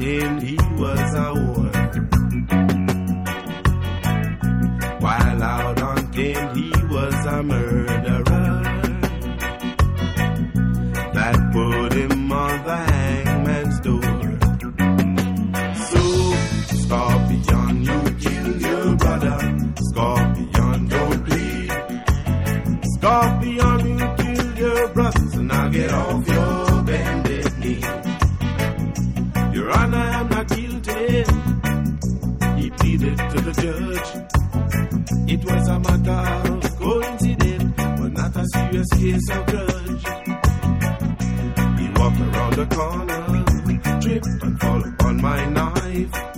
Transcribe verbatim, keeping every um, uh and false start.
claimed he was a whore, while out on claimed he was a murderer. That put him on the hangman's door. So, Scorpion, you killed your brother. Scorpion, don't plead. Scorpion, you killed your brother. So now get off your bended knee. Your Honor, I'm not guilty. He pleaded to the judge. It was a matter of coincidence, but not a serious case of grudge. He walked around the corner, tripped and fall upon my knife.